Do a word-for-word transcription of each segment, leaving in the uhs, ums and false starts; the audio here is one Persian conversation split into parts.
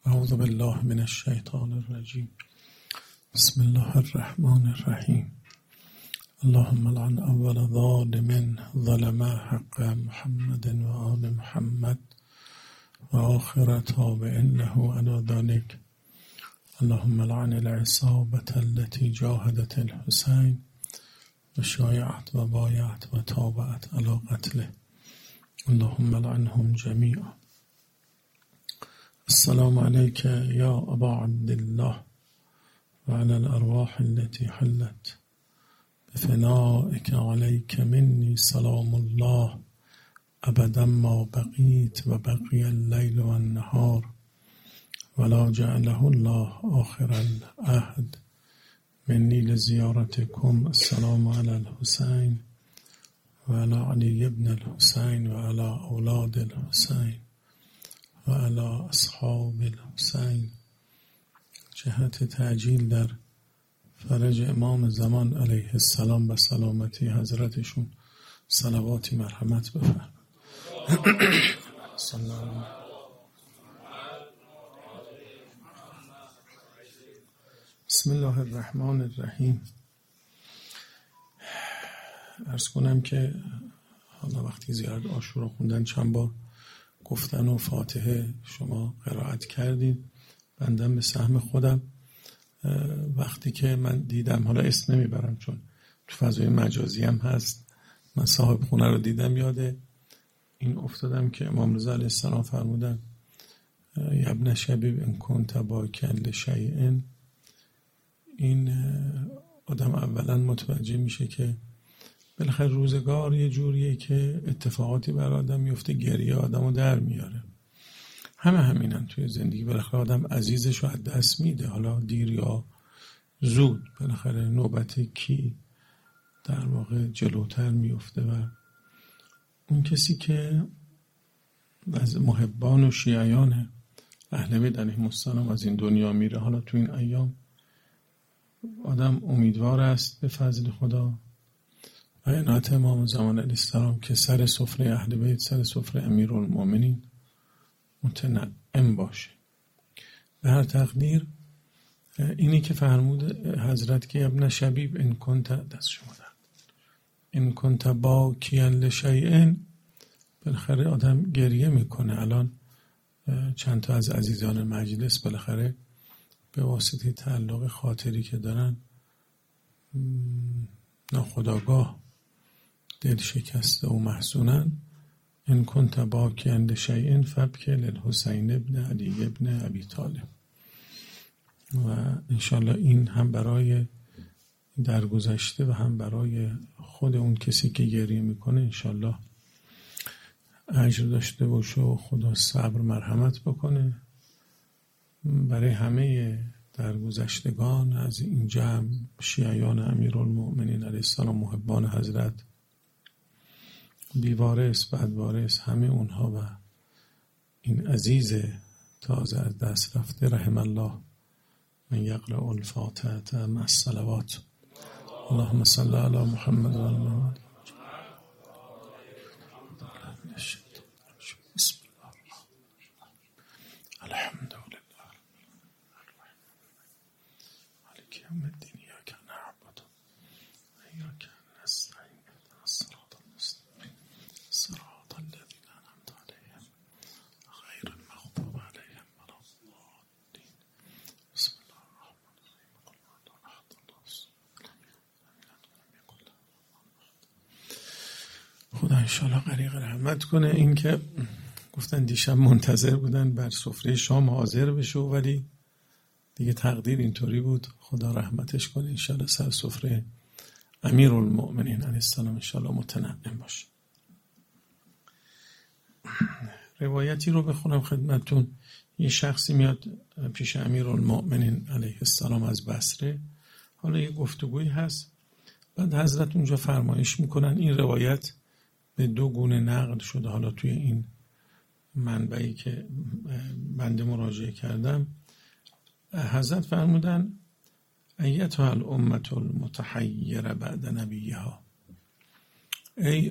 اعوذ بالله من الشیطان الرجیم. بسم الله الرحمن الرحیم. اللهم لعن اول ظالم ظلم حق محمد و آل محمد و آخر تابع له على ذلك. اللهم لعن العصابة التي جاهدت الحسين و شایعت و بایعت و تابعت على قتله. اللهم لعنهم جميعا. السلام عليك يا أبا عبد الله وعلى الأرواح التي حلت بفنائك عليك مني سلام الله أبدا ما بقيت وبقي الليل والنهار ولا جعله الله آخر العهد مني لزيارتكم. السلام على الحسين وعلى علي بن الحسين وعلى أولاد الحسين وعلى اصحاب الحسين. جهت تعجیل در فرج امام زمان علیه السلام و سلامتی حضرتشون صلواتی مرحمت بفرمایید. بسم الله الرحمن الرحیم. عرض کنم که حالا وقتی زیارت عاشورا خوندن چند بار گفتن و فاتحه شما قرائت کردید، بندم به سهم خودم وقتی که من دیدم، حالا اسم نمیبرم چون تو فضای مجازی هم هست، من صاحب خونه رو دیدم یاده این افتادم که امام رضا علیه السلام فرمودن یا ابن شبیب ان کنت باکن لشیء. این آدم اولا متوجه میشه که بالاخره روزگار یه جوریه که اتفاقاتی بر آدم میفته، گریه آدمو در میاره. همه همینن توی زندگی، بالاخره آدم عزیزش رو از دست میده، حالا دیر یا زود بالاخره نوبت کی در واقع جلوتر میفته و اون کسی که از محبان و شیعیان اهل بیت علیهم السلام از این دنیا میره، حالا تو این ایام آدم امیدوار است به فضل خدا و عنایت امام زمان علیه السلام که سر سفره اهل بیت، سر سفره امیرالمومنین متنعم باشه. به هر تقدیر اینی که فرمود حضرت که ابن شبیب ان کنت دست شما در ان کنت باکیا لشیء، بالاخره آدم گریه میکنه. الان چند تا از عزیزان مجلس بالاخره به واسطه تعلق خاطری که دارن ناخودآگاه دل شکسته و محزونن. ان کنت باکیا لشیء فابکی للحسین ابن علی ابن ابی طالب. و انشالله این هم برای درگذشته و هم برای خود اون کسی که گریه میکنه انشالله اجر داشته باشه و خدا صبر مرحمت بکنه. برای همه درگذشتگان از این جمع شیعیان امیرالمؤمنین علیه السلام، محبان حضرت، بیوارث بدوارث، همه اونها و این عزیز تازه از دست رفته، رحم الله من یقرأ الفاتحه مع الصلوات. اللهم صل علی محمد و آل محمد. بسم الله الحمد لله مالک یوم الدین ایاک نعبد و ایاک نستعین اهدنا الصراط المستقیم صراط الذین انعمت علیهم غیر المغضوب علیهم ولا الضالین. بسم الله الرحمن الرحیم. قل هو الله احد الله الصمد لم یلد ولم یکن له کفوا احد. خدا انشاءالله غریق رحمت کنه. این که گفتن دیشب منتظر بودن بر سفره شام حاضر بشه ولی دیگه تقدیر اینطوری بود، خدا رحمتش کنه. انشاءالله سر سفره امیرالمؤمنین علیه السلام انشاءالله متنعم باشه. روایتی رو بخونم خدمتون. یه شخصی میاد پیش امیرالمؤمنین علیه السلام از بصره، حالا یه گفتگویی هست، بعد حضرت اونجا فرمایش میکنن. این روایت به دو گونه نقل شده، حالا توی این منبعی که بنده مراجعه کردم حضرت فرمودن ایتها الامة المتحیره بعد نبیها، ای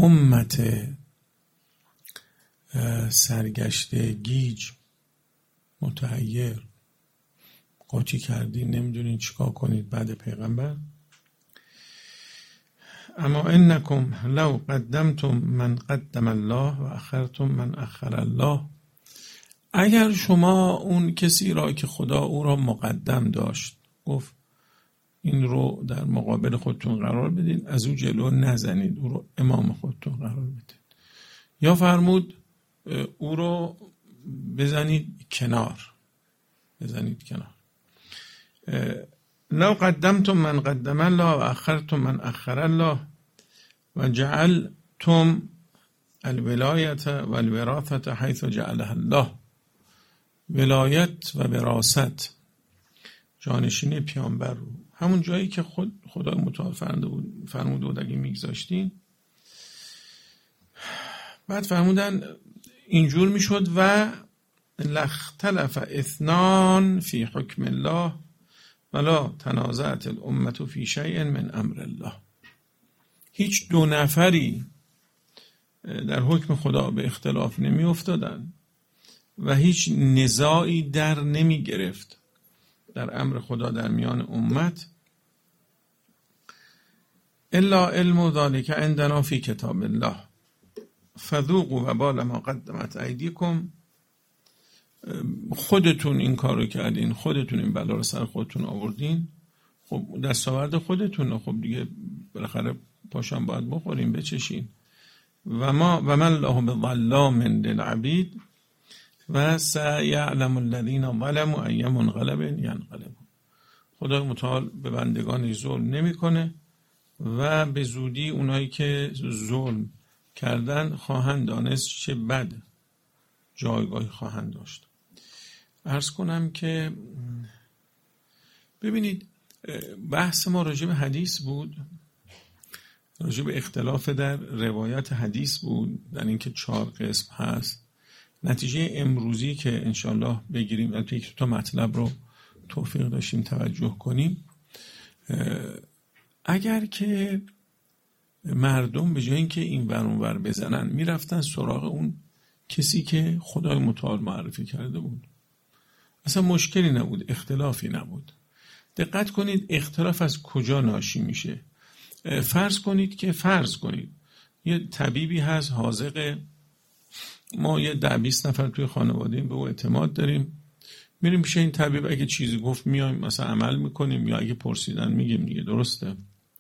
امت سرگشته گیج متحیر، قاطی کردین، نمیدونین چیکار کنید بعد پیغمبر. اما انکم لو قدمتم من قدم الله و اخرتم من اخر الله، اگر شما اون کسی را که خدا او را مقدم داشت، گفت این رو در مقابل خودتون قرار بدین، از او جلو نزنید، او رو امام خودتون قرار بدید، یا فرمود او رو بزنید کنار، بزنید کنار. لو قدمتم من قدم الله و اخرتم من اخر الله و جعلتم الولایت و الوراثت حیث جعلها الله، ولایت و وراثت، جانشینی پیامبر رو همون جایی که خود خدا متعال فرموده بود اگه میگذاشتین. بعد فرمودن اینجور میشد و لاختلف اثنان فی حکم الله ولا تنازعت الامة فی شیء من امر الله، هیچ دو نفری در حکم خدا به اختلاف نمی افتادن و هیچ نزاعی در نمی گرفت در امر خدا در میان امت، الا علم ذلك عندنا فی کتاب الله فذوقوا وبال ما قدمت ایدیکم، خودتون این کار رو کردین، خودتون این بلا رو سر خودتون آوردین، خب دستاورد خودتون، خب دیگه بالاخره پاشم باید بخوریم بچشین. و ما و من الله بظلام للعبید و سیعلم الذین ظلموا ای منقلب ینقلبون، خدای متعال به بندگانش ظلم نمیکنه و به زودی اونایی که ظلم کردن خواهند دانست چه بد جایگاهی خواهند داشت. عرض کنم که ببینید بحث ما راجع به حدیث بود، راجع به اختلاف در روایت حدیث بود، در اینکه چهار قسم هست. نتیجه امروزی که انشالله بگیریم، البته یک تا مطلب رو توفیق داشتیم توجه کنیم، اگر که مردم به جای اینکه این ور اون ور بزنن میرفتن سراغ اون کسی که خدای متعال معرفی کرده بود، اصلا مشکلی نبود، اختلافی نبود. دقت کنید اختلاف از کجا ناشی میشه. فرض کنید که فرض کنید یه طبیبی هست حاذق، ما یه ده بیست نفر توی خانواده به او اعتماد داریم، میریم پیش این طبیب، اگه چیزی گفت میایم مثلا عمل میکنیم، یا اگه پرسیدن میگیم دیگه، درسته؟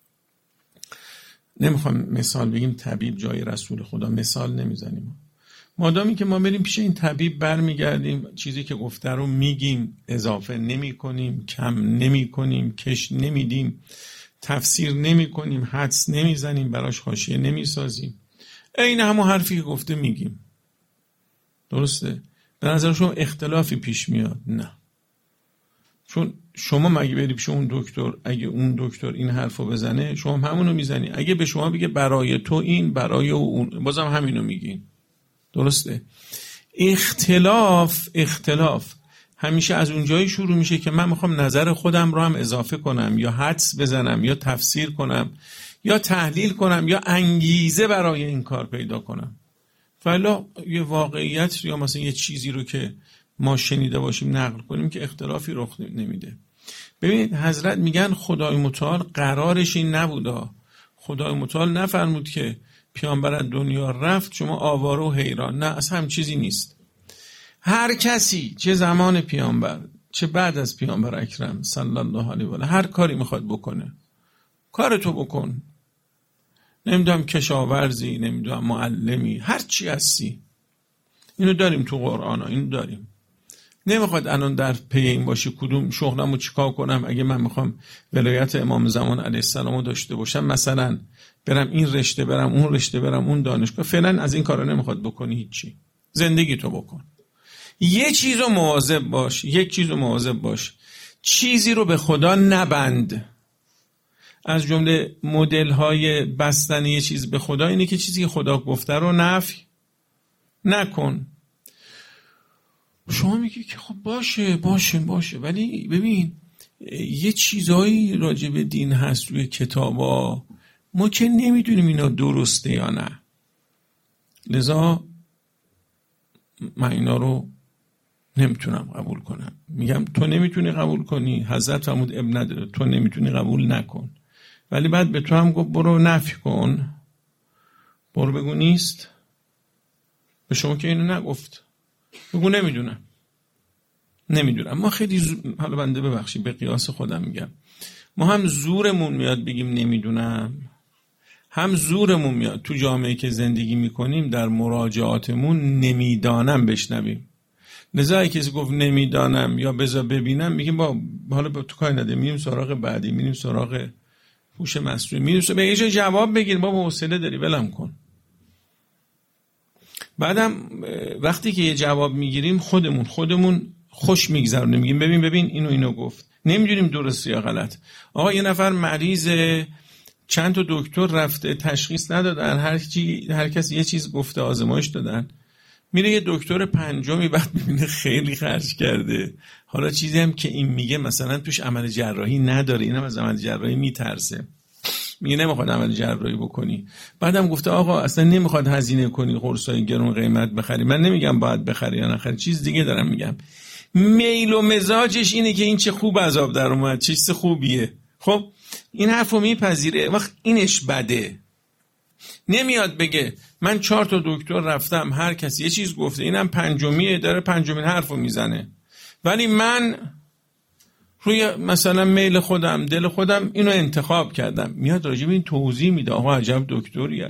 نمیخوام مثال بگیم طبیب جای رسول خدا، مثال نمیزنیم. مادامی که ما بریم پیش این طبیب برمیگردیم، چیزی که گفته رو میگیم، اضافه نمی کنیم، کم نمی کنیم، کش نمیدیم، تفسیر نمی کنیم، حدس نمیزنیم، براش حاشیه نمی سازیم، این همون حرفی که گفته میگیم، درسته؟ به نظر شما اختلافی پیش میاد؟ نه، چون شما مگه بری پیش اون دکتر، اگه اون دکتر این حرفو بزنه شما همونو میزنی، اگه به شما بگه برای تو این، برای اون، بازم همینو میگین، درسته؟ اختلاف اختلاف همیشه از اونجایی شروع میشه که من میخوام نظر خودم رو هم اضافه کنم، یا حدس بزنم، یا تفسیر کنم، یا تحلیل کنم، یا انگیزه برای این کار پیدا کنم. فعلا یه واقعیت یا مثلا یه چیزی رو که ما شنیده باشیم نقل کنیم که اختلافی رخ نمیده. ببینید حضرت میگن خدای متعال قرارش این نبودا، خدای متعال نفرمود که پیامبر از دنیا رفت شما آواره و حیران، نه، اصلا هم چیزی نیست. هر کسی چه زمان پیامبر چه بعد از پیامبر اکرم صلی الله علیه و آله هر کاری میخواد بکنه، کارتو بکن، نمیدونم کشاورزی، نمیدونم معلمی، هر چی هستی، اینو داریم تو قرآن ها، اینو داریم. نمیخواد الان در پی این باشی کدوم شغلمو چیکار کنم، اگه من میخوام ولایت امام زمان علیه السلام داشته باشم، مثلا برم این رشته، برم اون رشته، برم اون دانشگاه، فعلا از این کارا نمیخواد بکنی، هیچی، زندگی تو بکن. یه چیزو مواظب باش، یک چیزو مواظب باش، چیزی رو به خدا نبند. از جمله مدل های بستن یه چیز به خدا اینه که چیزی که خدا گفته رو نفی نکن. شما میگی که خب باشه باشه باشه، ولی ببین یه چیزایی راجع به دین هست روی کتابا، ما که نمیدونیم اینا درسته یا نه، لذا من اینا رو نمیتونم قبول کنم. میگم تو نمیتونی قبول کنی، حضرت فرمود اب نداره، تو نمیتونی قبول نکن. ولی بعد به تو هم گفت برو نفی کن، برو بگو نیست. به شما که اینو نگفت، بگو نمیدونم نمیدونم. ما خیلی زو... حالا بنده ببخشید به قیاس خودم میگم، ما هم زورمون میاد بگیم نمیدونم، هم زورمون میاد تو جامعه که زندگی میکنیم در مراجعاتمون نمیدانم بشنویم. لذا کسی گفت نمیدانم یا بذار ببینم، میگیم با حالا تو کاری نده، میریم سراغ بعدی، میریم سراغ هوش مصنوعی، میریم به یه جا جواب بگیر، بابا حوصله داری ولم کن. بعدم وقتی که یه جواب میگیریم خودمون خودمون خوش میگذرونیم، میگیم ببین ببین اینو اینو گفت، نمیدونیم درست یا غلط. آقا یه نفر مریض، چند تا دکتر رفته تشخیص ندادن، هر چی هر کس یه چیز گفته، آزمایش دادن، میره یه دکتر پنجمی بعد میبینه خیلی خرج کرده، حالا چیزی هم که این میگه مثلا توش عمل جراحی نداره، اینم از عمل جراحی میترسه، میگه نمیخواد عمل جراحی بکنی. بعدم گفته آقا اصلا نمیخواد هزینه کنی قرصای گرون قیمت بخری. من نمیگم باید بخری یا نخری، چیز دیگه دارم میگم. میل و مزاجش اینه که این چه خوب عذاب در اومد، چیز خوبیه. خب این حرفو میپذیره، وقت اینش بده. نمیاد بگه من چهار تا دکتر رفتم هر کسی یه چیز گفته، اینم پنجمیه داره پنجمین حرفو میزنه، ولی من روی مثلا میل خودم دل خودم اینو انتخاب کردم. میاد راجع به این توضیح میده، آقا عجب دکتریه.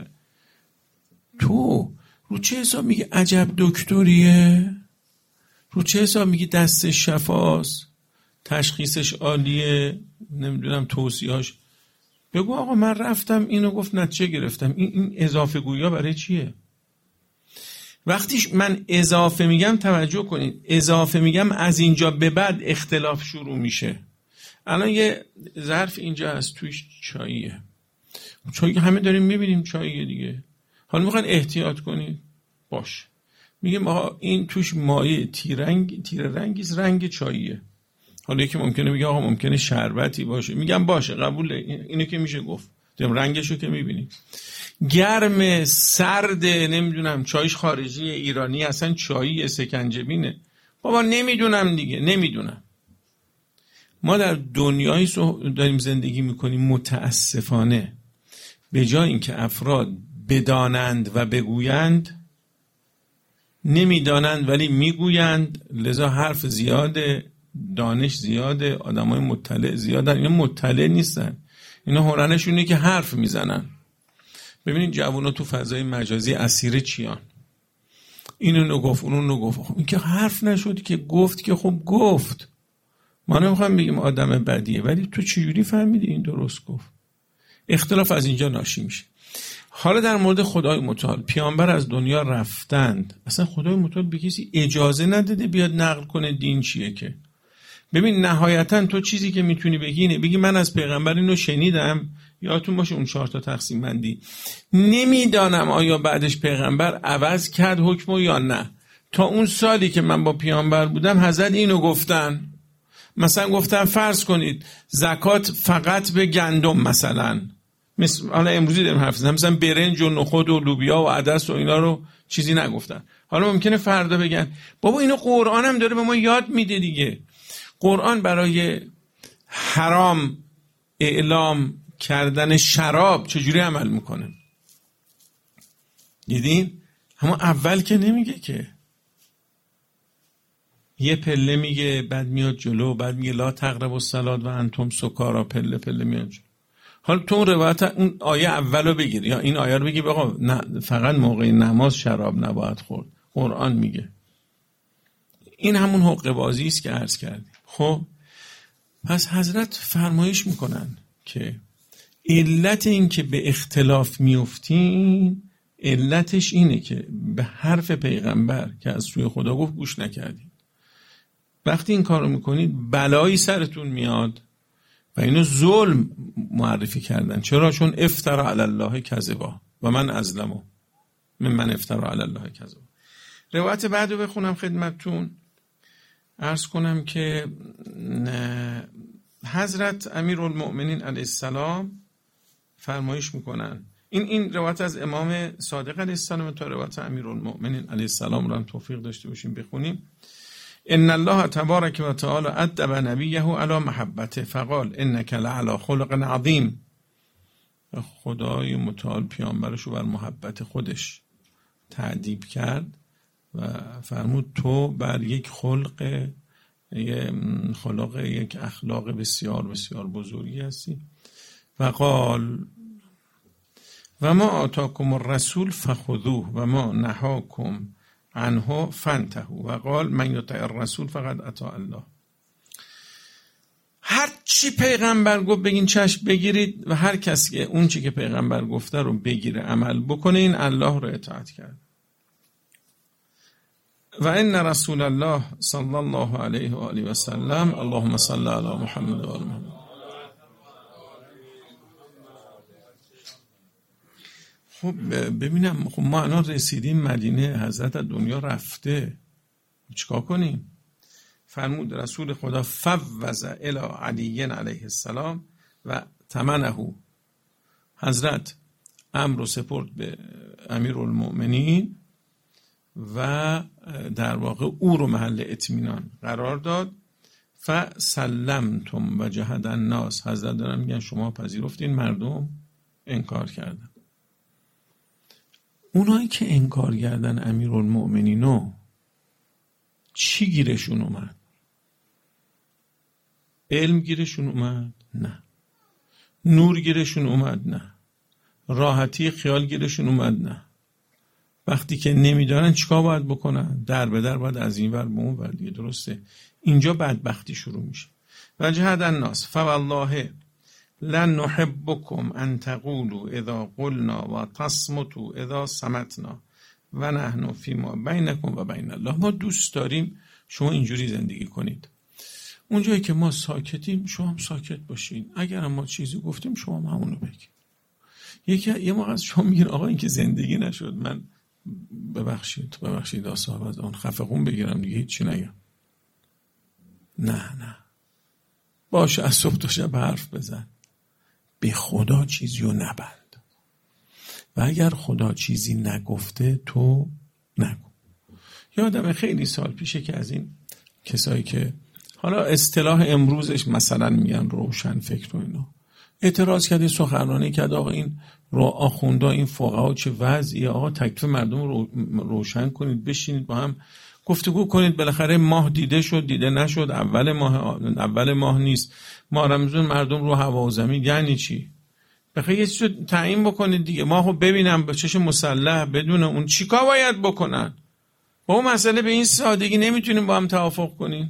تو رو چه حساب میگی عجب دکتریه؟ رو چه حساب میگی دستش شفاست، تشخیصش عالیه، نمیدونم توصیهاش؟ بگو آقا من رفتم اینو گفت نتیجه گرفتم. این, این اضافه گویا برای چیه؟ وقتی من اضافه میگم توجه کنید، اضافه میگم از اینجا به بعد اختلاف شروع میشه. الان یه ظرف اینجا هست توش چاییه، چای همه داریم میبینیم چاییه دیگه، حالا میخواین احتیاط کنید باش، میگیم آقا این توش مایه تیرنگ تیر رنگیست، رنگ چاییه. حالا یکی ممکنه بگه آقا ممکنه شربتی باشه، میگم باشه قبوله، اینو که میشه گفت، رنگشو که میبینیم گرم سرد، نمیدونم چایش خارجی ایرانی اصلا چایی سکنجبینه، بابا نمیدونم دیگه نمیدونم. ما در دنیایی داریم زندگی میکنیم متاسفانه به جای اینکه افراد بدانند و بگویند نمیدانند ولی میگویند، لذا حرف زیاده، دانش زیاده، آدمای مطلع زیادن. اینا مطلع نیستن، اینا هنرشونه که حرف میزنن. ببینید جوونا تو فضای مجازی اسیر چیان، اینو نو گفت اونو نو گفت، خب این که حرف نشد که گفت که خب گفت. ما نمیخوام بگیم آدم بدیه، ولی تو چجوری فهمیدی این درست گفت؟ اختلاف از اینجا ناشی میشه. حالا در مورد خدای متعال، پیامبر از دنیا رفتند، اصلا خدای متعال به کسی اجازه نداده بیاد نقل کنه دین چیه که. ببین نهایتا تو چیزی که میتونی بگی اینه، بگی من از پیغمبر اینو شنیدم، یادتون باشه اون چهار تا تقسیم بندی، نمیدانم آیا بعدش پیغمبر عوض کرد حکمو یا نه. تا اون سالی که من با پیامبر بودم حضرت اینو گفتن، مثلا گفتن فرض کنید زکات فقط به گندم، مثلا مثلا حالا امروزی داریم حرف میزنم، مثلا برنج و نخود و لوبیا و عدس و اینا رو چیزی نگفتن. حالا ممکنه فردا بگن بابا اینو قرآن هم داره به ما یاد میده دیگه. قرآن برای حرام اعلام کردن شراب چجوری عمل میکنه؟ دیدین؟ اما اول که نمیگه که، یه پله میگه بعد میاد جلو، بعد میگه لا تقربوا الصلاة و انتم سکارا، پله پله میاد جلو. حالا تو اون روایت اون آیه اولو بگیر یا این آیه رو بگی بگو نه فقط موقع نماز شراب نباید خورد، قرآن میگه. این همون حقه بازی است که عرض کردیم. خب پس حضرت فرمایش میکنن که علت این که به اختلاف میفتین، علتش اینه که به حرف پیغمبر که از سوی خدا گفت گوش نکردین. وقتی این کارو میکنید بلایی سرتون میاد و اینو ظلم معرفی کردن. چرا؟ چون افترا علی الله کذبا و من ازلمو من من افترا علی الله کذبا. روایت بعدو بخونم خدمتتون، عرض کنم که حضرت امیرالمؤمنین علیه السلام فرمایش میکنن، این این روایت از امام صادق علیه السلام تا روایت امیرالمؤمنین علیه السلام رو هم توفیق داشته باشیم بخونیم. ان الله تبارک و تعالی ادب نبیه علی محبته فقال انک لعلی خلق عظیم. خدای متعال پیامبرش رو بر محبت خودش تأدیب کرد و فرمود تو بر یک خلق خلق یک اخلاق بسیار بسیار بزرگی هستی. و قال و ما آتاکم الرسول فخذوه و ما نهاکم عنه فانتهوا و قال من یطع الرسول فقد اطاع الله. هر چی پیغمبر گفت بگین چشم بگیرید و هر کسی که اون چی که پیغمبر گفته رو بگیره عمل بکنه این الله رو اطاعت کرد. و ان رسول الله صلی الله علیه و آله و سلم اللهم صل علی محمد و آل محمد. خب ببینم خب ما الان رسیدیم مدینه، حضرت از دنیا رفته، چیکار کنیم؟ فرمود رسول خدا فوض الی علی علیه السلام و تمنه. حضرت امر و سپرد به امیرالمؤمنین و در واقع او رو محل اطمینان قرار داد. فسلمتم و جهد الناس. حضرت دارن میگن شما پذیرفتین، مردم انکار کردن. اونایی که انکار کردن امیرالمؤمنینو چی گیرشون اومد؟ علم گیرشون اومد؟ نه. نور گیرشون اومد؟ نه. راحتی خیال گیرشون اومد؟ نه. وقتی که نمیدارن چیکار باید بکنن؟ در به در باید از این ور به اون ور دیگه. درسته؟ اینجا بدبختی شروع میشه. و جهد الناس فوالله لن نحبكم ان تقولوا اذا قلنا و تصمتوا اذا صمتنا و نحن فيما بينكم و بين الله. ما دوست داریم شما اینجوری زندگی کنید، اونجایی که ما ساکتیم شما هم ساکت باشین، اگر ما چیزی گفتیم شما هم همونو بگید. یکی یه موقع از شما میگین آقا این که زندگی نشد، من ببخشید ببخشید صاحب از اون خفقون بگیرم دیگه هیچی نگم. نه نه باشه، از صبح تا شب حرف بزن، به خدا چیزی رو نبند و اگر خدا چیزی نگفته تو نگو. یادم خیلی سال پیشه که از این کسایی که حالا اصطلاح امروزش مثلا میگن روشن فکر و اینا، اعتراض کرده، سخنرانی کرد آقا این رو آخوندا این فقها چه وضعیه، آقا تکلیف مردم رو روشن کنید، بشینید با هم گفتگو کنید، بالاخره ماه دیده شد دیده نشد، اول ماه اول ماه نیست، ما رمضان مردم رو هوا و زمین، یعنی چی؟ بخیر یه چیزو تعیین بکنید دیگه. ما خب ببینم با چش مسلح بدون اون چیکار باید بکنن؟ با اون مسئله به این سادگی نمیتونیم با هم توافق کنیم.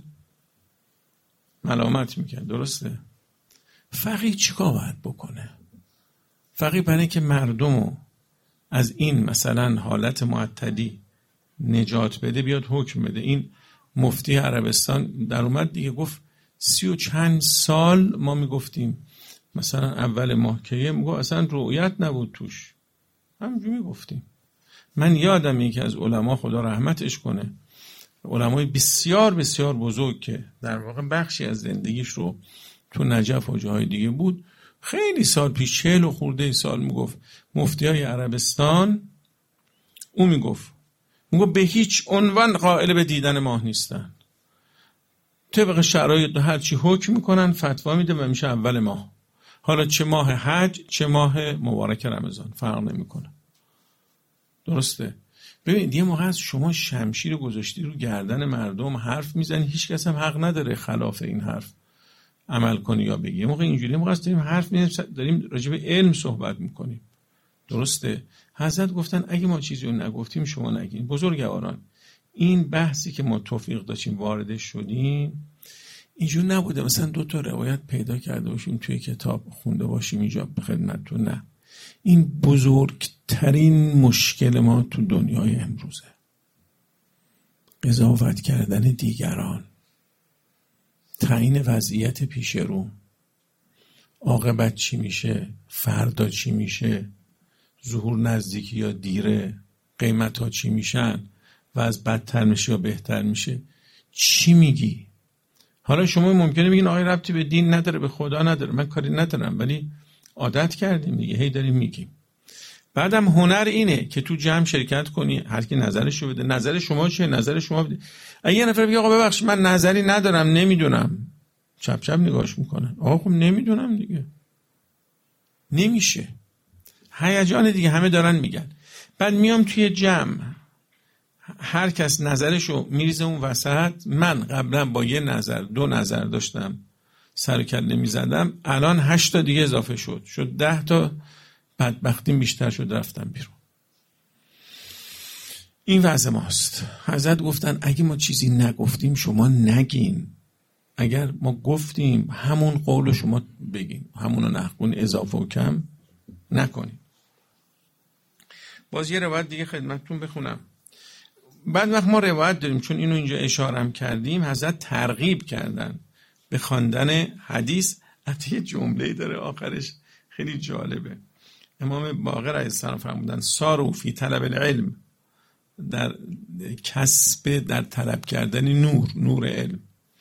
ملامت میکرد. درسته؟ فقیه چیکار باید بکنه؟ فقیه برای که مردمو از این مثلا حالت معتدی نجات بده بیاد حکم بده. این مفتی عربستان در اومد دیگه گفت سی و چند سال ما میگفتیم مثلا اول ماه که میگو اصلا رؤیت نبود توش، همینجوری میگفتیم. من یادم یکی از علما خدا رحمتش کنه، علمای بسیار بسیار بزرگ که در واقع بخشی از زندگیش رو تو نجف و جاهای دیگه بود، خیلی سال پیش چهل و خورده سال میگفت مفتی های عربستان، او میگفت میگفت به هیچ عنوان قائل به دیدن ماه نیستن، طبق شرایط هرچی حکم میکنن فتوا میده و میشه اول ماه، حالا چه ماه حج چه ماه مبارک رمضان فرق نمیکنه. درسته؟ ببینید یه موقع از شما شمشیر گذاشتی رو گردن مردم حرف میزنی، هیچ کس هم حق نداره خلاف این حرف عمل کنی یا بگی. یه موقع اینجوری، یه موقع از داریم حرف میزنیم داریم راجع به علم صحبت میکنیم. درسته؟ حضرت گفتن اگه ما چیزی رو نگفتیم شما نگین. بزرگواران این بحثی که ما توفیق داشتیم واردش شدیم اینجور نبوده مثلا دو تا روایت پیدا کرده باشیم توی کتاب خونده باشیم اینجا به خدمتتون. نه، این بزرگترین مشکل ما تو دنیای امروزه، قضاوت کردن دیگران، تعیین وضعیت پیش رو، عاقبت چی میشه، فردا چی میشه، ظهور نزدیکی یا دیره، قیمت ها چی میشن و از بدتر میشه یا بهتر میشه. چی میگی؟ حالا شما ممکنه بگین آقای ربطی به دین نداره به خدا نداره، من کاری ندارم، ولی عادت کردیم دیگه هی داریم میگیم. بعدم هنر اینه که تو جمع شرکت کنی، هر کی نظرشو بده. نظر شما چیه؟ نظر شما بده. اگه یه نفر بگه آقا ببخشید من نظری ندارم نمیدونم، چپ چپ نگاهش میکنن. آقا خب نمیدونم دیگه، نمیشه. هیجان دیگه، همه دارن میگن. بعد میام توی جمع، هر کس نظرشو میریزه اون وسط. من قبلا با یه نظر دو نظر داشتم، سر و کله میزدم، الان هشت تا دیگه اضافه شد، شد ده تا. بدبختیم بیشتر شد، رفتم بیرون. این وضع ماست. حضرت گفتن اگه ما چیزی نگفتیم شما نگین، اگر ما گفتیم همون قول شما بگین، همونو نخون، اضافه و کم نکنیم. باز یه روایت دیگه خدمتتون بخونم. بعد وقت ما روایت داریم، چون اینو اینجا اشاره کردیم، حضرت ترغیب کردن به خواندن حدیث. حتی یه جمله‌ای داره آخرش خیلی جالبه. امام باقر علیه السلام فرمودن سارو فی طلب العلم، در کسب، در طلب کردن نور، نور علم.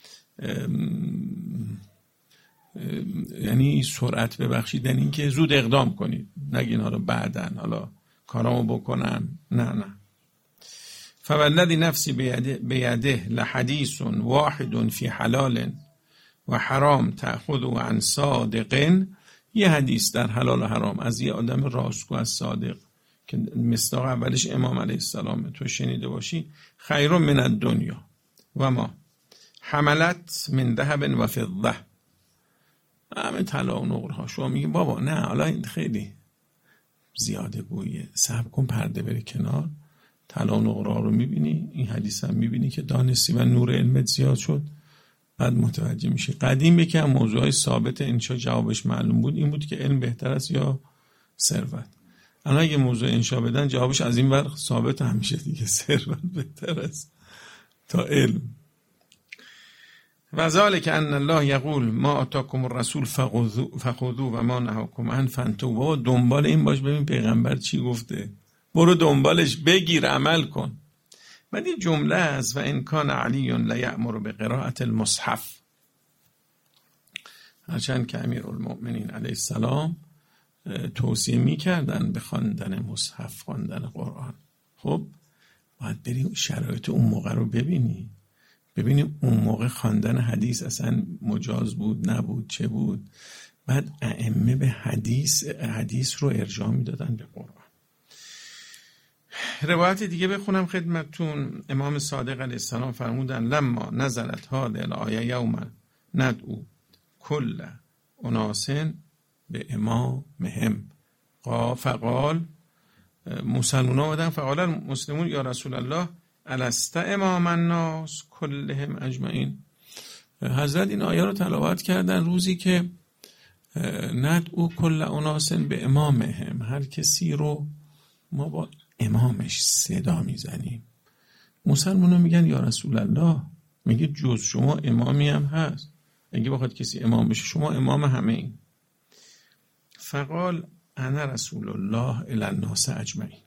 یعنی سرعت ببخشیدن، این که زود اقدام کنید، نگین حالا بعدن، حالا کارامو بکنم، نه نه. فوالذی نفسی بیده لحدیث واحد فی حلال و حرام تأخذ عن صادق. یه حدیث در حلال و حرام از یه آدم راستگو، از صادق، که مصداق اولش امام علیه السلام، تو شنیده باشی، خیر من الدنیا و ما حملت من ذهب و فضه. همه طلا و نقره. شما میگی بابا نه، حالا این خیلی زیاده گویه، صبر کن پرده بره کنار، طلا و نقره رو میبینی، این حدیث هم میبینی که دانستی و نور علمت زیاد شد، بعد متوجه میشی. قدیم یکی از موضوعهای ثابت انشا جوابش معلوم بود، این بود که علم بهتر است یا ثروت. الان اگه موضوع انشا بدن جوابش از این ور ثابت همیشه دیگه، ثروت بهتر است تا علم. و ذالک ان الله یقول ما آتاکم الرسول فخذوه و ما نهاکم عنه فانتهوا. دنبال این باش، ببین پیغمبر چی گفته، برو دنبالش بگیر، عمل کن. بعد این جمله است و ان کان علی لیأمر بقراءة المصحف. هرچند که امیرالمؤمنین علیه السلام توصیه میکردن به خواندن مصحف، خواندن قرآن. خب باید بریم شرایط اون موقع رو ببینی، ببینیم اون موقع خواندن حدیث اصلا مجاز بود نبود، چه بود. بعد ائمه به حدیث حدیث رو ارجاع میدادن به قرآن. روایت دیگه بخونم خدمتتون. امام صادق علیه السلام فرمودن لما نزلت هذه الآیه یوما ندعو کل اناس به امامهم فقال. مسلمون آمدن فقال مسلمون یا رسول الله الست امام الناس کلهم اجمعین. حضرت این آیه رو تلاوت کردن روزی که ندعو کل اناس به امامهم، هر کسی رو ما با امامش صدا میزنیم. مسلمان‌ها میگن یا رسول الله، میگه جز شما امامی هم هست، اگه بخواد کسی امام بشه شما امام همه این. فقال انا رسول الله الی الناس اجمعین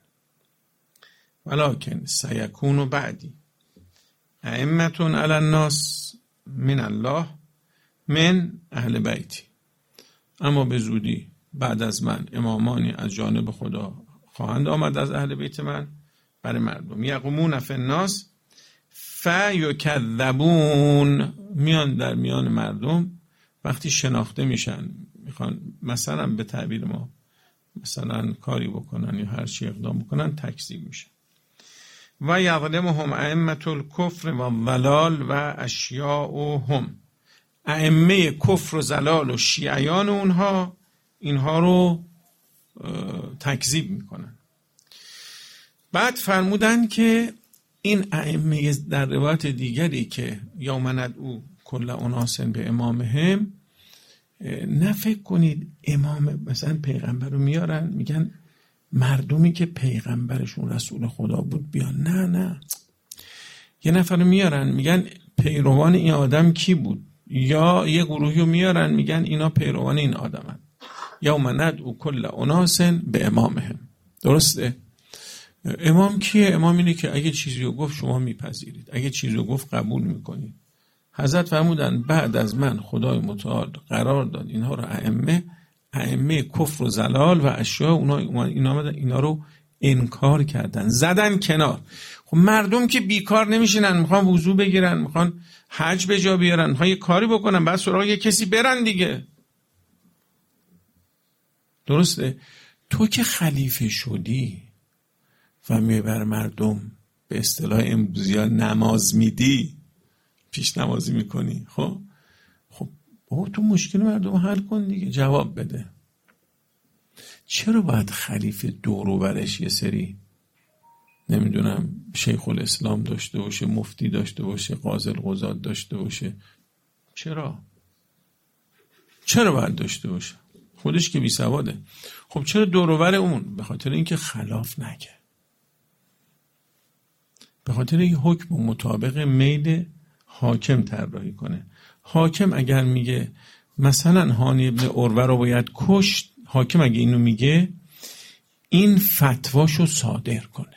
ولکن سیکون بعدی ائمة علی الناس من الله من اهل بیتی. اما به زودی بعد از من امامانی از جانب خدا خواهند آمد از اهل بیت من برای مردم. یقومون فی الناس فیکذبون. میان در میان مردم وقتی شناخته میشن، میخوان مثلا به تعبیر ما مثلا کاری بکنن یا هر چی اقدام بکنن، تکذیب میشن. و یظلمهم ائمة الکفر و الضلال و اشیاءهم. ائمه کفر و ضلال و شیعیان اونها اینها رو تکذیب میکنن. بعد فرمودن که این ائمه در روایت دیگری که یوم ندعو کل اناس به امامهم، نه فکر کنید امام مثلا پیغمبر رو میارن میگن مردمی که پیغمبرشون رسول خدا بود بیان، نه نه، یه نفر رو میارن میگن پیروان این آدم کی بود، یا یه گروهی رو میارن میگن اینا پیروان این آدمن. یوم ندعو کل اناس به امامهم. درسته؟ امام کیه؟ امام اینه که اگه چیزی رو گفت شما میپذیرید، اگه چیزی رو گفت قبول میکنید. حضرت فرمودن بعد از من خدای متعال قرار داد اینها رو ائمه ائمه کفر و زلال و اشیاء اونا اینا اینا رو انکار کردن، زدن کنار. خب مردم که بیکار نمیشینن، میخوان وضو بگیرن، میخوان حج به جا بیارن، میخوان یه کاری بکنن، بعد سراغ یه کسی برن دیگه. درسته؟ تو که خلیفه شدی و میبر مردم به اصطلاح امروزی ها نماز میدی، پیش نمازی میکنی، خب خب بابا تو مشکل مردم حل کن دیگه، جواب بده. چرا باید خلیفه دور و برش یه سری نمیدونم شیخ الاسلام داشته باشه، مفتی داشته باشه، قاضی القضات داشته باشه؟ چرا؟ چرا باید داشته باشه؟ خودش که بی سواده. خب چرا دور و بر اون؟ به خاطر اینکه خلاف نکه، به خاطر این حکم مطابق میل حاکم طراحی کنه. حاکم اگر میگه مثلا هانی ابن عروه رو باید کشت، حاکم اگه اینو میگه این فتواشو صادر کنه.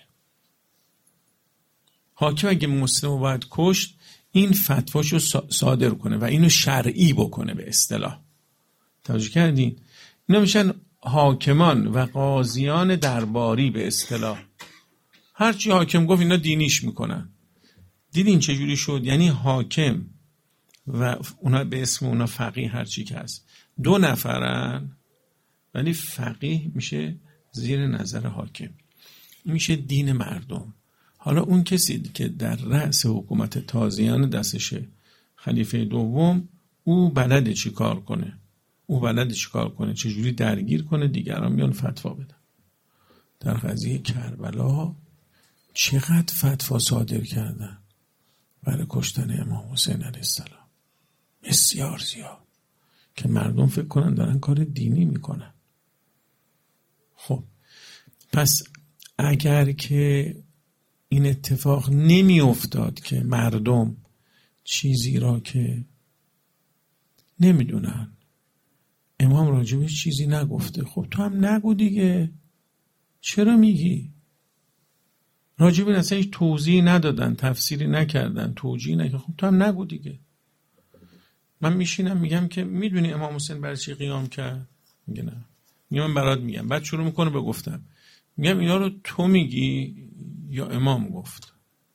حاکم اگه مسلم رو باید کشت این فتواشو صادر کنه و اینو شرعی بکنه به اصطلاح. توجه کردین؟ اینا میشن حاکمان و قاضیان درباری به اصطلاح. هرچی حاکم گفت اینا دینیش میکنن. دیدین چجوری شد؟ یعنی حاکم و اونا به اسم اونا فقیه هرچی که هست دو نفرن، ولی فقیه میشه زیر نظر حاکم، میشه دین مردم. حالا اون کسی که در رأس حکومت تازیان دستشه، خلیفه دوم، او بلده چی کار کنه، او بلده چی کار کنه، چجوری درگیر کنه دیگران بیان فتوا بدن. در قضیه کربلا چقدر فتوا صادر کردن برای کشتن امام حسین علیه السلام، بسیار زیاد، که مردم فکر کنن دارن کار دینی میکنن. خب پس اگر که این اتفاق نمی افتاد که مردم چیزی را که نمیدونن، امام راجبش چیزی نگفته، خب تو هم نگو دیگه، چرا میگی؟ راجب این اصلا هیچ توضیحی ندادن، تفسیری نکردن، توجیهی نکردن، خب تو هم نگو دیگه. من میشینم میگم که میدونی امام حسین برای چی قیام کرد؟ میگه نه. میگم من برات میگم. بعد شروع میکنه به گفتن. میگم اینا رو تو میگی یا امام گفت؟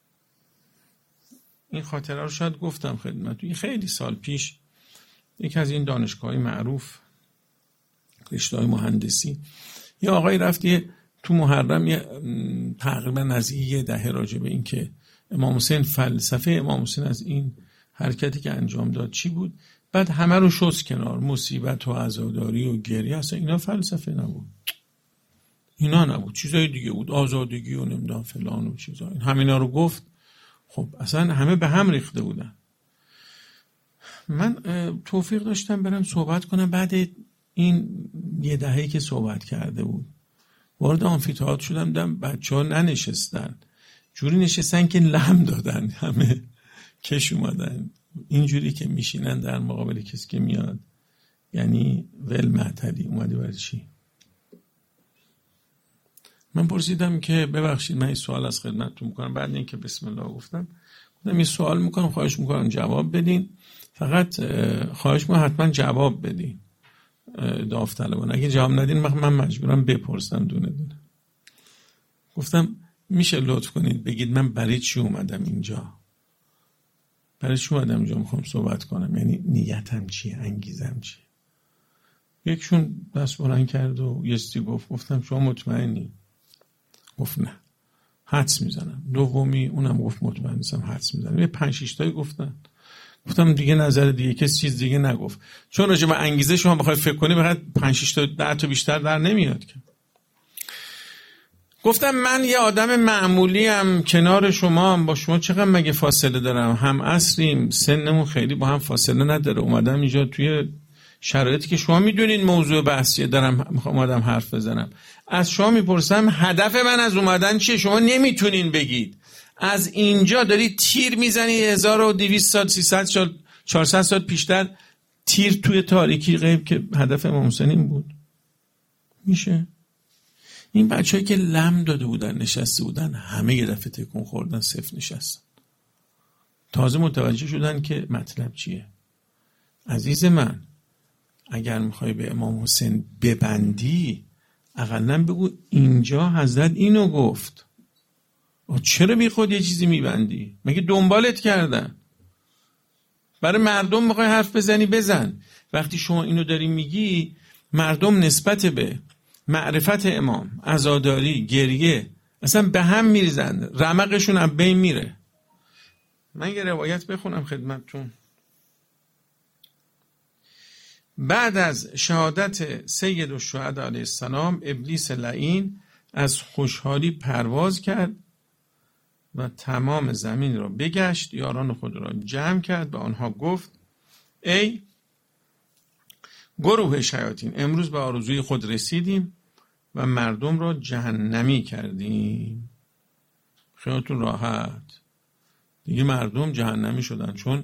این خاطره رو شاید گفتم خدمتتون. خیلی سال پیش یکی از این دانشگاه‌های معروف رشته‌های مهندسی، یه آقای رفتی تو محرم یه تقریبا نزدیک یه دهه راجع به این که امام حسین فلسفه امام حسین از این حرکتی که انجام داد چی بود، بعد همه رو شست کنار، مصیبت و عزاداری و گریه، اصلا اینا فلسفه نبود، اینا نبود، چیزای دیگه بود، آزادگی و نمیدونم فلان و چیزا، این همینا رو گفت. خب اصلا همه به هم ریخته بودن. من توفیق داشتم برم صحبت کنم، بعد این یه دهه‌ای که صحبت کرده بود وارد آمفی‌تئاتر شدم، دیدم بچه‌ها ننشستن، جوری نشستن که لم دادن، همه کش اومدن، اینجوری که میشینن در مقابل کسی که میاد، یعنی ول معتدی اومدی برای چی؟ من پرسیدم که ببخشید من این سوال از خدمتتون میکنم، بعد اینکه بسم الله گفتم گفتم یه سوال میکنم، خواهش میکنم جواب بدین، فقط خواهش میکنم حتما جواب بدین داوطلبانه، اگه جواب ندین من مجبورم بپرسم دونه دونه. گفتم میشه لطف کنید بگید من برای چی اومدم اینجا، برای چی اومدم اینجا میخوام صحبت کنم، یعنی نیتم چیه، انگیزم چیه؟ یکشون دست بلند کرد و یه چیزی گفت، گفتم شما مطمئنی؟ گفت نه، حدس میزنم. دومی اونم گفت مطمئن نیستم، حدس میزنم. یه پنج شش تایی گفتن. گفتم دیگه نظر دیگه کسی چیز دیگه نگفت، چون راجع به انگیزه شما بخوای فکر کنی فقط پنج شش تا ده تا بیشتر در نمیاد که. گفتم من یه آدم معمولی ام، کنار شما هم، با شما چقدر مگه فاصله دارم، هم عصریم، سنمون خیلی با هم فاصله نداره، اومدم اینجا توی شرایطی که شما میدونین موضوع بحثیه دارم اومدم حرف بزنم، از شما میپرسم هدف من از اومدن چیه؟ شما نمیتونین بگید. از اینجا داری تیر میزنی هزار و دویست سال، سیصد سال، چهارصد سال پیشتر، تیر توی تاریکی غیب که هدف امام حسین این بود. میشه؟ این بچه‌ای که لم داده بودن نشسته بودن همه یه دفعه تکون خوردن، صفر نشستن، تازه متوجه شدن که مطلب چیه. عزیز من، اگر میخوای به امام حسین ببندی اقلا بگو اینجا حضرت اینو گفت. چرا بی خود یه چیزی میبندی؟ مگه دنبالت کردن؟ برای مردم میخوای حرف بزنی بزن. وقتی شما اینو داری میگی مردم نسبت به معرفت امام، عزاداری، گریه اصلا به هم میریزن، رمقشون از بین میره. من یه روایت بخونم خدمتتون. بعد از شهادت سید الشهدا علیه السلام ابلیس لعین از خوشحالی پرواز کرد و تمام زمین را بگشت، یاران خود را جمع کرد، به آنها گفت ای گروه شیاطین، امروز به آرزوی خود رسیدیم و مردم را جهنمی کردیم. خیالتون راحت دیگه مردم جهنمی شدن، چون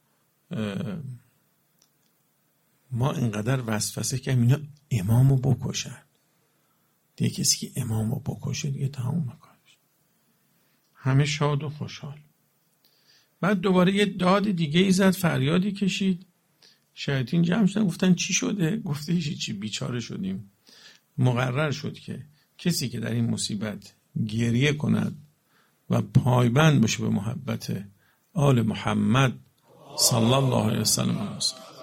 ما اینقدر وسوسه که اینا امامو بکشن. دیگه کسی که امامو بکشه دیگه تمام میکنش. همه شاد و خوشحال. بعد دوباره یه داد دیگه ای زد، فریادی کشید. شیاطین جمع شدن، گفتن چی شده؟ گفته هیچی، چی بیچاره شدیم. مقرر شد که کسی که در این مصیبت گریه کند و پایبند باشه به محبت آل محمد صلی الله علیه وسلم،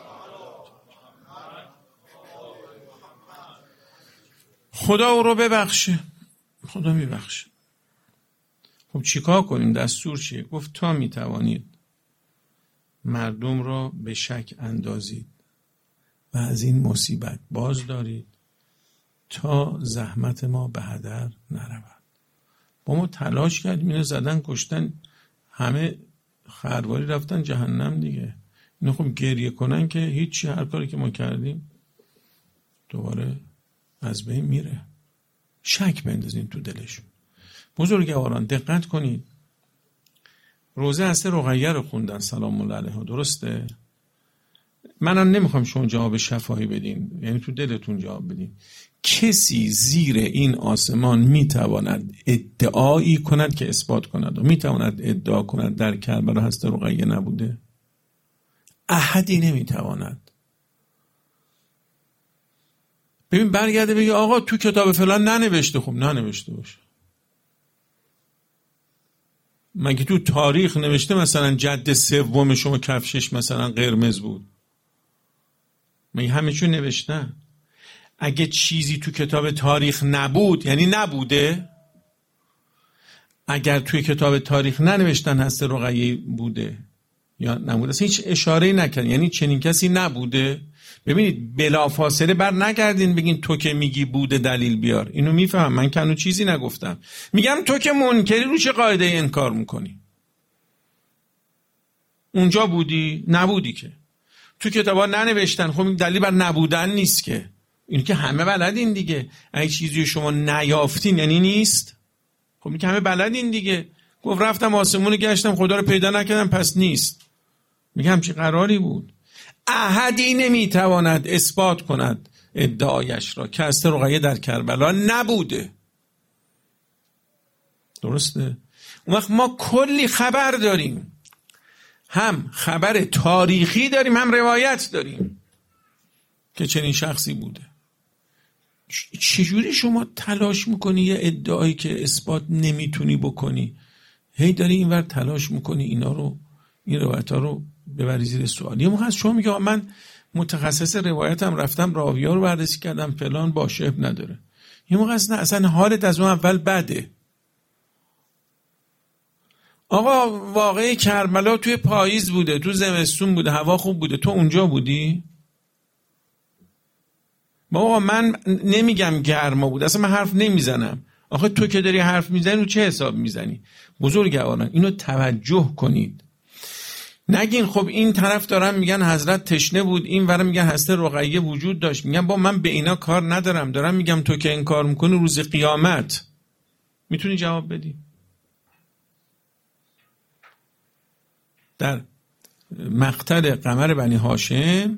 خدا او رو ببخشه. خدا میبخشه. خب چیکار کنیم؟ دستور چیه؟ گفت تا میتوانید مردم را به شک اندازید و از این مصیبت باز دارید تا زحمت ما به هدر نرود. با ما تلاش کردیم، اینو زدن کشتن، همه خرواری رفتن جهنم دیگه. اینو خب گریه کنن که هیچی، هر کاری که ما کردیم دوباره از بین میره. شک بندازین تو دلشون. بزرگواران دقت کنید، روزه هسته رقیه رو خوندن سلام الله علیها، درسته؟ منم نمیخوام شما جواب شفاهی بدین، یعنی تو دلتون جواب بدین. کسی زیر این آسمان میتواند ادعایی کند که اثبات کند و میتواند ادعا کند در کربلا هسته رقیه نبوده؟ احدی نمیتواند. ببین برگرده بگه آقا تو کتاب فلان ننوشته. خب ننوشته باشه. مگه تو تاریخ نوشته مثلا جد سوم شما کفشش مثلا قرمز بود؟ مگه همه چون نوشتن؟ اگه چیزی تو کتاب تاریخ نبود یعنی نبوده؟ اگر توی کتاب تاریخ ننوشتن هسته رقیه بوده یا نبوده، اصلا هیچ اشاره‌ای نکردن، یعنی چنین کسی نبوده. ببینید بلافاصله بر نگردین بگین تو که میگی بوده دلیل بیار. اینو میفهم، من کنو چیزی نگفتم. میگم تو که منکری، رو چه قاعده انکار میکنی؟ اونجا بودی؟ نبودی که. تو کتابا ننوشتن، خب دلیل بر نبودن نیست که. اینو که همه بلدین دیگه. اگه چیزی شما نیافتین یعنی نیست. خب این که همه بلدین دیگه. گفت رفتم آسمون گشتم خدا رو پیدا نکردم پس نیست. میگم چه قراری بود؟ احدی نمیتواند اثبات کند ادعایش را که هسته رقیه در کربلا نبوده. درسته؟ اون وقت ما کلی خبر داریم، هم خبر تاریخی داریم هم روایت داریم که چنین شخصی بوده. چجوری شما تلاش میکنی یه ادعایی که اثبات نمیتونی بکنی، هی داری اینور تلاش میکنی اینا رو، این روایت ها رو ببری زیر سوال. یه موقع از شما میگه من متخصص روایتم، رفتم راوی‌ها رو بررسی کردم فلان، باشه اب نداره. یه موقع اصلا, اصلا حالت از اون اول بده. آقا واقعی کربلا توی پاییز بوده، تو زمستون بوده، هوا خوب بوده، تو اونجا بودی؟ بابا من نمیگم گرما بود، اصلا من حرف نمیزنم. آخه تو که داری حرف میزنی رو چه حساب میزنی؟ بزرگواران اینو توجه کنید. نگین خب این طرف دارن میگن حضرت تشنه بود، این ورم میگن هسته رقیه وجود داشت. میگن با من به اینا کار ندارم، دارم میگم تو که انکار میکنی روز قیامت میتونی جواب بدی؟ در مقتل قمر بنی هاشم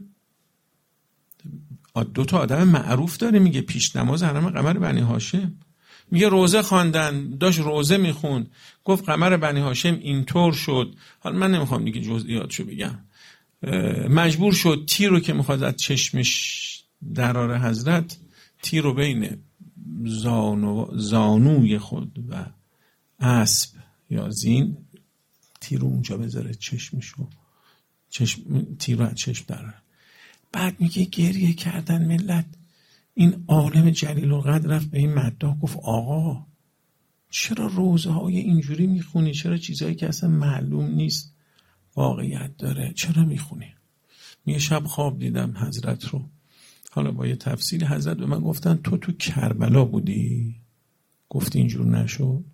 دو تا آدم معروف داره، میگه پیش نماز حرم قمر بنی هاشم، میگه روزه خواندن، داشت روزه میخوند، گفت قمر بنی هاشم اینطور شد. حالا من نمیخوام دیگه جزئیاتشو بگم، مجبور شد تیر رو که میخواد از چشمش دراره حضرت، تیر رو بین زانو زانوی خود و اسب یا زین تیر رو اونجا بذاره، چشمشو چشم تیر رو از چشم دراره. بعد میگه گریه کردن ملت. این عالم جلیل القدر رفت به این مداح گفت آقا چرا روزه های اینجوری میخونی؟ چرا چیزهایی که اصلا معلوم نیست واقعیت داره چرا میخونی؟ میگه شب خواب دیدم حضرت رو. حالا با یه تفصیل حضرت به من گفتن تو تو کربلا بودی؟ گفت اینجور نشد.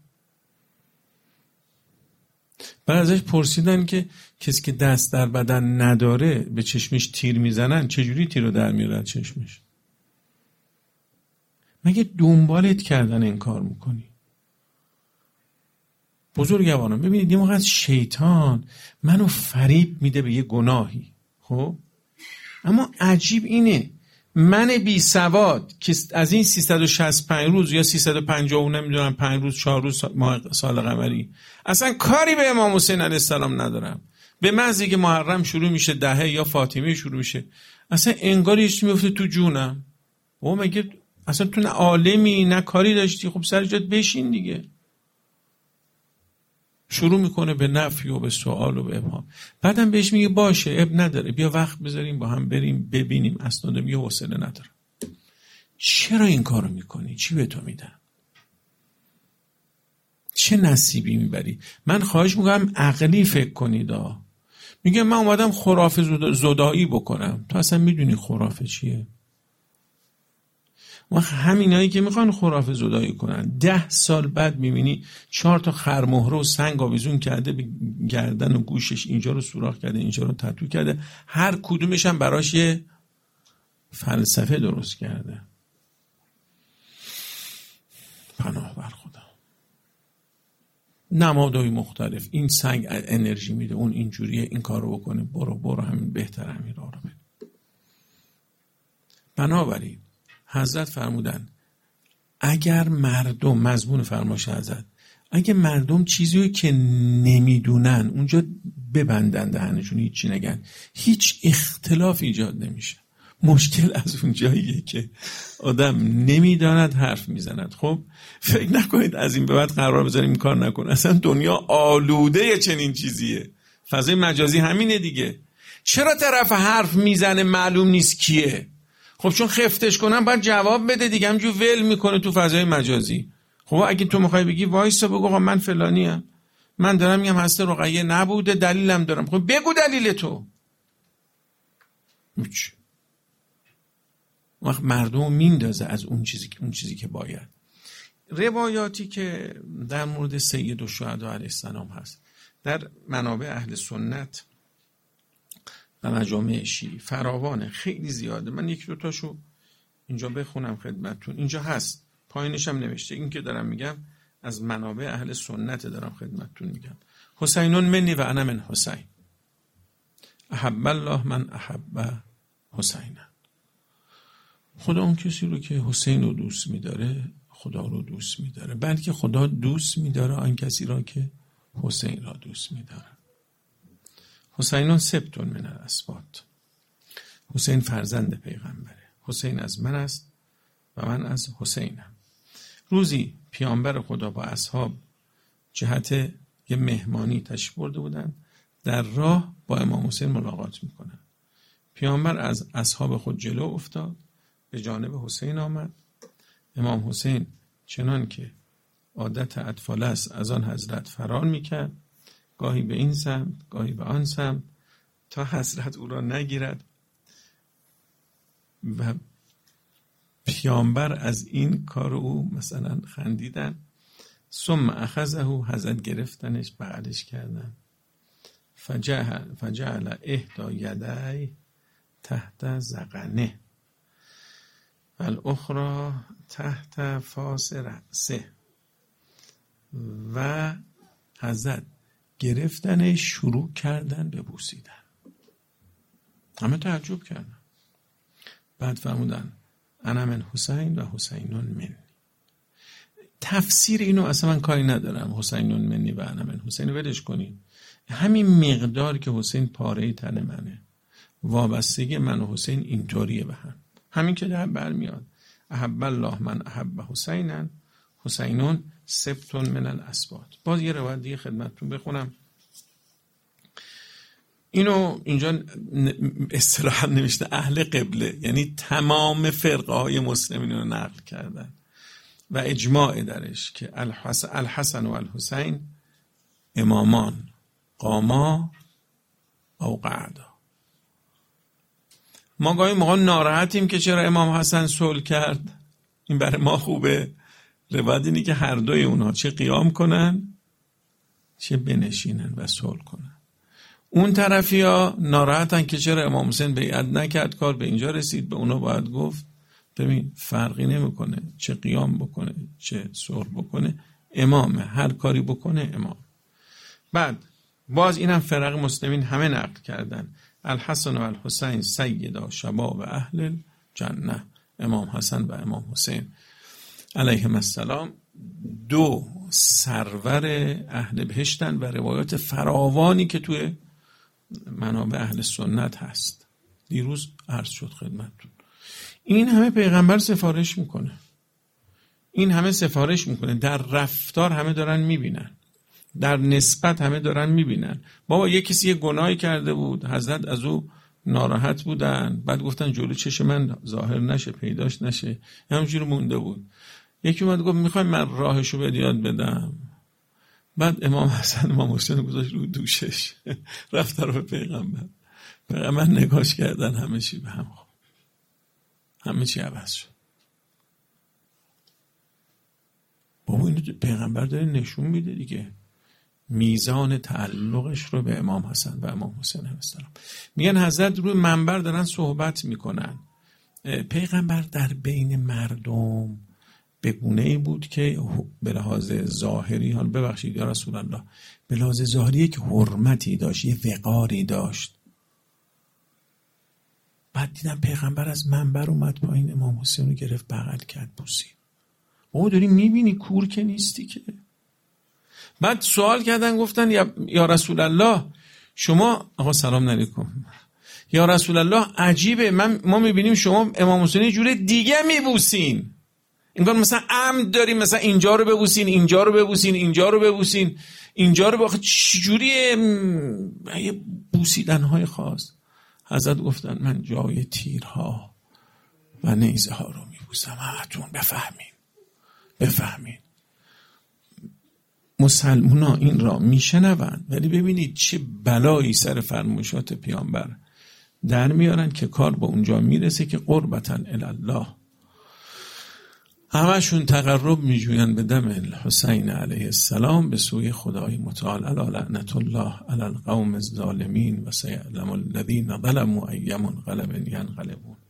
بعد ازش پرسیدن که کسی که دست در بدن نداره به چشمش تیر میزنن چجوری تیر رو در میاره چشمش؟ مگه دنبالت کردن این کار میکنی؟ بزرگواران ببینید یه موقع از شیطان منو فریب میده به یه گناهی، خب اما عجیب اینه من بی سواد که از این سیصد و شصت و پنج روز یا سیصد و پنجاه و نمیدونم پنج روز چهار روز ماه سال قمری اصلا کاری به امام حسین علیه السلام ندارم، به محض اینکه محرم شروع میشه دهه یا فاطمه شروع میشه اصلا انگار یه میفته تو جونم. و مگه اصلا تو نه عالمی نه کاری داشتی؟ خب سر جات بشین دیگه. شروع میکنه به نفی و به سوال و به ابهام. بعدم بهش میگه باشه اب نداره بیا وقت بذاریم با هم بریم ببینیم اسناد. میگه حوصله ندارم. چرا این کارو میکنی؟ چی به تو میدن؟ چه نصیبی میبری؟ من خواهش میکنم عقلی فکر کنید. میگه من اومدم خرافه زدایی بکنم. تو اصلا میدونی خرافه چیه؟ و همینایی که میخوان خرافه زدایی کنن ده سال بعد میبینی چهار تا خرمهره و سنگ آویزون کرده به گردن و گوشش، اینجا رو سوراخ کرده اینجا رو تتو کرده، هر کدومش هم براش یه فلسفه درست کرده. پناه بر خدا. نمادهای مختلف، این سنگ انرژی میده اون اینجوریه این کار رو بکنه، برو برو همین بهتر همین راه رو بده. بنابراین حضرت فرمودن اگر مردم، مضمون فرمایش حضرت، اگه مردم چیزی که نمیدونن اونجا ببندن دهنشون هیچی نگن هیچ اختلاف ایجاد نمیشه. مشکل از اون جاییه که آدم نمیداند حرف میزند. خب فکر نکنید از این به بعد قرار بذاریم کار نکن. اصلا دنیا آلوده چنین چیزیه. فضای مجازی همینه دیگه. چرا طرف حرف میزنه معلوم نیست کیه؟ خب چون خفتش کنم باید جواب بده دیگه، همجور ول میکنه تو فضای مجازی. خب اگه تو میخوای بگی وایسا بگو آقا من فلانیم، من دارم میگم هسته رقیه نبوده دلیلم دارم. خب بگو دلیل تو. میچ وقت مردم میندازه از اون چیزی که اون چیزی که باید. روایاتی که در مورد سید الشهدا علیه السلام هست در منابع اهل سنت و مجامع شیعی فراوانه، خیلی زیاده. من یک دو تاشو اینجا بخونم خدمتتون. اینجا هست، پایینش هم نوشته. این که دارم میگم از منابع اهل سنت دارم خدمتتون میگم. حسینون منی و انا من حسین، احب الله من احب حسین. خدا اون کسی رو که حسین رو دوست میداره خدا رو دوست میداره، بلکه خدا دوست میداره آن کسی را که حسین را دوست میداره. حسینون سبتون من الاسباط، حسین فرزند پیغمبره، حسین از من است و من از حسینم. روزی پیامبر خدا با اصحاب جهت یه مهمانی تشریف برده بودن، در راه با امام حسین ملاقات میکنن. پیامبر از اصحاب خود جلو افتاد، به جانب حسین آمد. امام حسین چنان که عادت اطفال است از آن حضرت فرار میکرد، گاهی به این سمت گاهی به آن سمت، تا حضرت او را نگیرد. و پیامبر از این کار او مثلا خندیدن. ثم اخذه، حضرت گرفتنش بغلش کردن. فجعل فجعل احدی یدی تحت ذقنه و الاخرى تحت فاس رأسه. و حضرت گرفتنش شروع کردن به بوسیدن. همه تعجب کردن. بعد فرمودن انا من حسین و حسینون منی. تفسیر اینو اصلا من کاری ندارم، حسینون منی و انا من حسین ولش کنین. همین مقدار که حسین پاره تن منه وابستگی من و حسین اینطوریه به هم، همین که در برمیاد احب الله من احب حسینا حسینون سبتون من الاسباط. باز یه روایت دیگه خدمتتون بخونم، اینو اینجا اصطلاحاً نوشته اهل قبله، یعنی تمام فرقه های مسلمین رو نقل کردن و اجماع درش که الحسن, الحسن و الحسین امامان قاما او قعدا. ما گاهی موقع ناراحتیم که چرا امام حسن صلح کرد، این برای ما خوبه. روایت اینه که هر دوی اونها چه قیام کنن چه بنشینن و صلح کنن. اون طرفی ها ناراحتن که چرا امام حسین بیعت نکرد، کار به اینجا رسید. به اونا باید گفت ببین فرقی نمیکنه چه قیام بکنه چه صلح بکنه، امامه، هر کاری بکنه امام. بعد باز اینم فرق مسلمین همه نقل کردن، الحسن و الحسین سیدا شباب اهل الجنه، امام حسن و امام حسین علیهم السلام دو سرور اهل بهشتن و روایات فراوانی که توی منابع اهل سنت هست. دیروز عرض شد خدمتتون. این همه پیغمبر سفارش میکنه، این همه سفارش میکنه، در رفتار همه دارن میبینن، در نسبت همه دارن میبینن. بابا یه کسی یه گناهی کرده بود، حضرت از او ناراحت بودن، بعد گفتن جلو چشم من ظاهر نشه، پیداش نشه، همینجوری مونده بود. یکی اومد گفت میخوای من راهشو بهت یاد بدم، بعد امام حسن امام حسین گذاشت رو دوشش، رفت طرف پیغمبر. پیغمبر نگاش کردن، همه چی به هم خورد، همه چی عوض شد. بابا اینو پیغمبر داره نشون میده دیگه، میزان تعلقش رو به امام حسن و امام حسین علیه السلام. میگن حضرت روی منبر دارن صحبت میکنن، پیغمبر در بین مردم به گونه‌ای بود که به لحاظ ظاهری، حالا ببخشید یا رسول الله، به لحاظ ظاهری که حرمتی داشت، یه وقاری داشت. بعد دیدم پیغمبر از منبر اومد پایین، امام حسین رو گرفت بغل کرد، بوسید. او داری میبینی کور که نیستی که. بعد سوال کردن، گفتن یا, یا رسول الله شما، آقا سلام علیکم، یا رسول الله عجیبه، من ما میبینیم شما امام حسین یه جور دیگه میبوسین، انگار مثلا عمد داریم، مثلا اینجا رو ببوسین، اینجا رو ببوسین، اینجا رو ببوسین، اینجا رو بخ... چجوریه یه بوسیدنهای خاص. حضرت گفتن من جای تیرها و نیزه ها رو میبوسم، همتون بفهمین بفهمین. مسلمان ها این را میشنوند، ولی ببینید چه بلایی سر فرمایشات پیامبر در میارن که کار به اونجا میرسه که قربتاً الله، همشون تقرب میجوین به دم الحسین علیه السلام به سوی خدای متعال. الا لعنت الله علی القوم الظالمین و سیعلم الذین ظلموا ای منقلب ینقلبون.